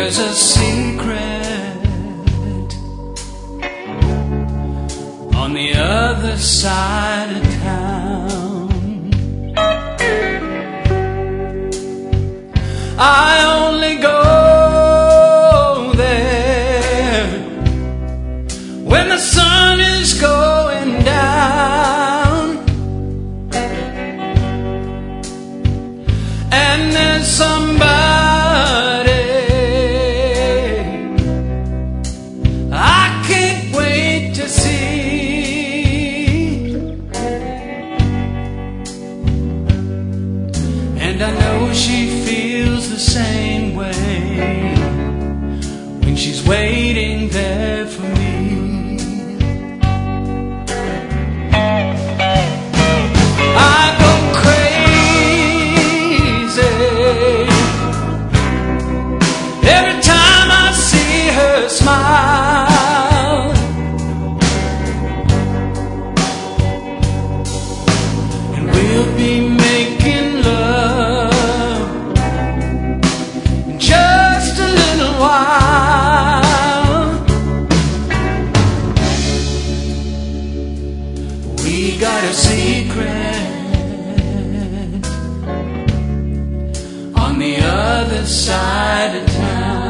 There's a secret on the other side of town. I only go there when the sun is going down, and there's somebody I can't wait to see, and I know she feels the same way when she's waiting there for me. I go crazy every time I see her smile, and we'll be making love in just a little while. We got a secret on the other side of town.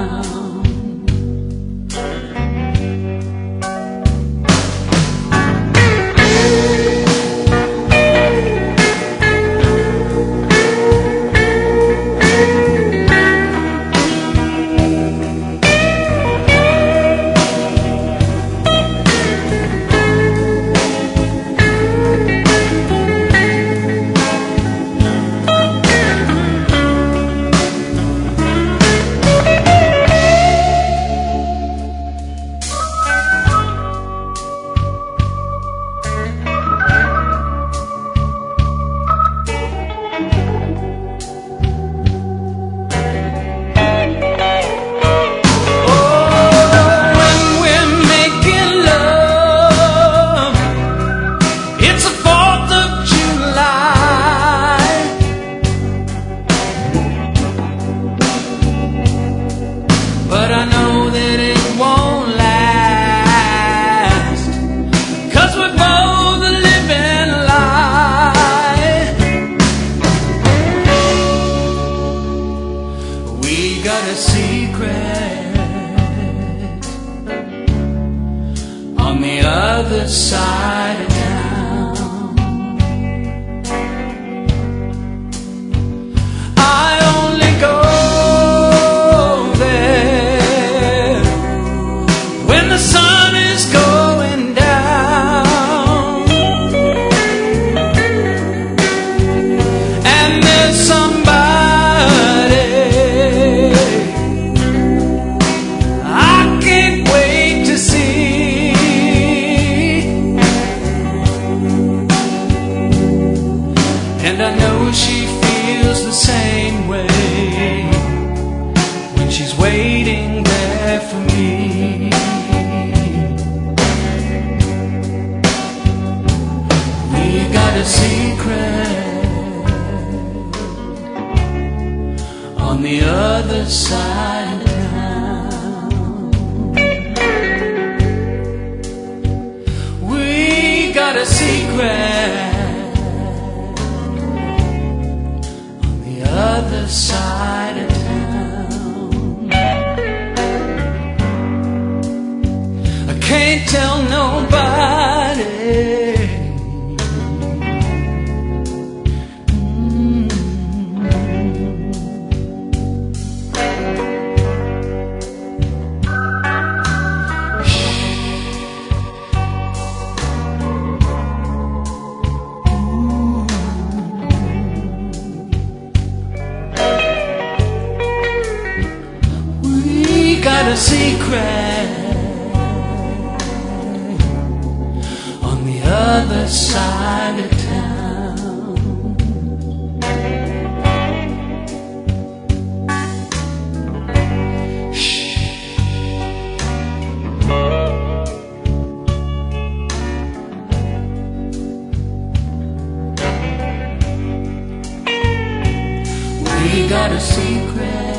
But I know that it won't last, 'cause we're both living a lie. We got a secret on the other side of town. I only go the sun is going down, and there's somebody I can't wait to see, and I know she feels the same way when she's waiting there for me. A secret on the other side of town. We got a secret on the other side of town. I can't tell nobody. Got a secret on the other side of town. Shh. We got a secret